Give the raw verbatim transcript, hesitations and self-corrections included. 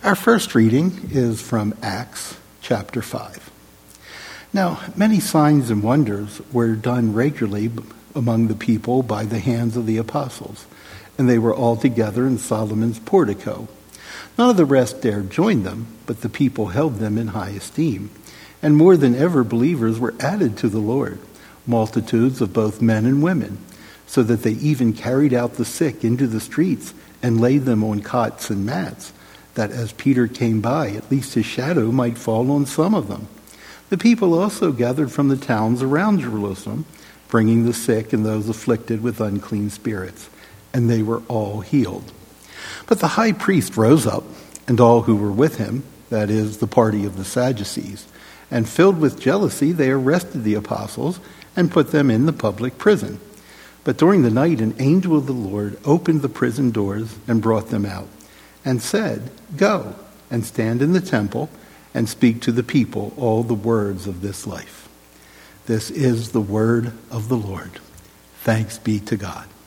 Our first reading is from Acts chapter five. Now, many signs and wonders were done regularly among the people by the hands of the apostles, and they were all together in Solomon's portico. None of the rest dared join them, but the people held them in high esteem. And more than ever, believers were added to the Lord, multitudes of both men and women, so that they even carried out the sick into the streets and laid them on cots and mats, that as Peter came by, at least his shadow might fall on some of them. The people also gathered from the towns around Jerusalem, bringing the sick and those afflicted with unclean spirits, and they were all healed. But the high priest rose up, and all who were with him, that is, the party of the Sadducees, and filled with jealousy, they arrested the apostles and put them in the public prison. But during the night, an angel of the Lord opened the prison doors and brought them out, and said, "Go and stand in the temple and speak to the people all the words of this life." This is the word of the Lord. Thanks be to God.